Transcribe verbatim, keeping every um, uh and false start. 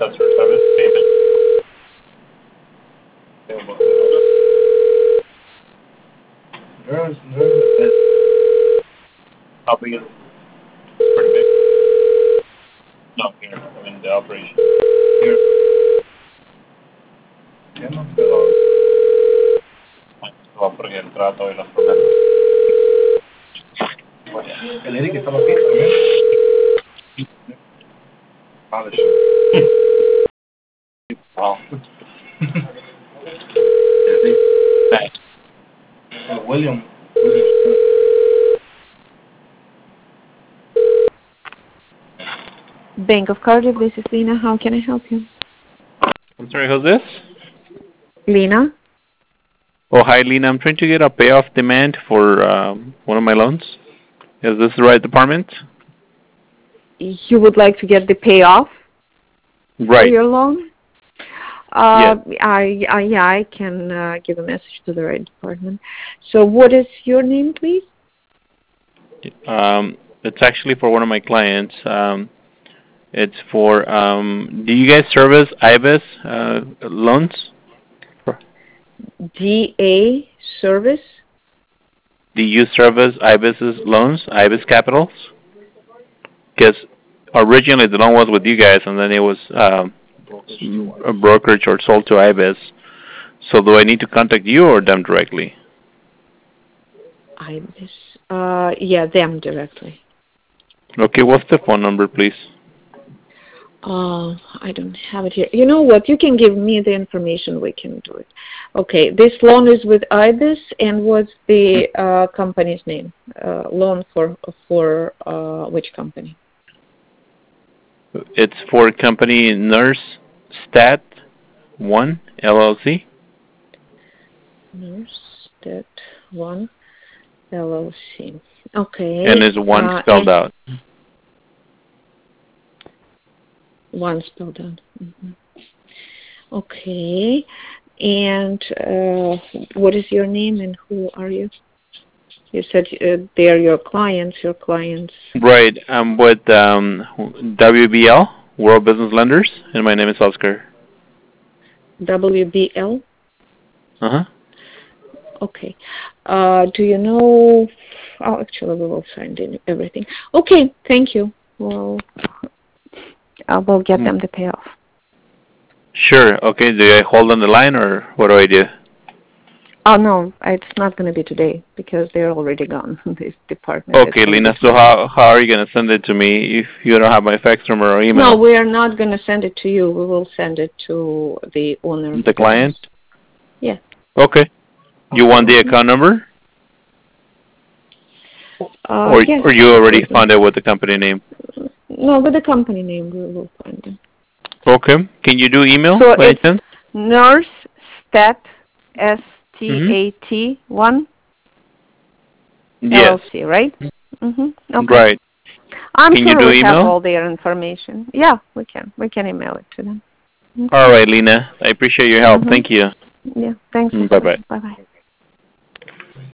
Customer service payment. Available. Nurse, nurse. How big is it? Pretty big. No, here. I mean the operation. Here. Ya no puedo. No, porque el trato y los problemas. El Eric estaba aquí también. Vale, sí. Wow. Thanks. El William. William. Bank of Cardiff, this is Lena. How can I help you? I'm sorry, who's this? Lena? Oh, hi, Lena. I'm trying to get a payoff demand for um, one of my loans. Is this the right department? You would like to get the payoff for Right. your loan? Uh, Yes. I, I, yeah, I can uh, give a message to the right department. So what is your name, please? Um, it's actually for one of my clients. Um, it's for, um, do you guys service I B I S uh, loans? D A Service? Do you service I B I S's loans, I B I S Capitals? Because originally the loan was with you guys, and then it was um, a brokerage or sold to I B I S. So do I need to contact you or them directly? I B I S. Uh, yeah, them directly. Okay, what's the phone number, please? Uh, I don't have it here. You know what? You can give me the information. We can do it. Okay, this loan is with I B I S, and what's the uh, company's name? Uh, loan for for uh, which company? It's for company Nurse Stat One L L C. Nurse Stat One L L C. Okay. And is one uh, spelled out? One spelled out. Mm-hmm. Okay. And uh, what is your name and who are you? You said uh, they are your clients. Your clients. Right. I'm with um, W B L, World Business Lenders, and my name is Oscar. W B L. Uh huh. Okay. Uh, do you know? Oh, actually, we will find in everything. Okay. Thank you. Well, I will get them the payoff. Sure. Okay. Do I hold on the line, or what do I do? Oh no, it's not going to be today because they're already gone. This department. Okay, Lena. So how how are you going to send it to me if you don't have my fax number or email? No, we are not going to send it to you. We will send it to the owner. The client. Yeah. Okay. You want the account number? Uh, or yes. or you already found it with the company name? No, with the company name we will find it. Okay. Can you do email So by any it's chance? Nurse Stat S T A T one Yes. L L C, right? Mm-hmm. Okay. Right. I'm Can sure you do we email? have all their information. Yeah, we can. We can email it to them. Okay. All right, Lena. I appreciate your help. Mm-hmm. Thank you. Yeah. Thanks. Bye bye. Bye bye.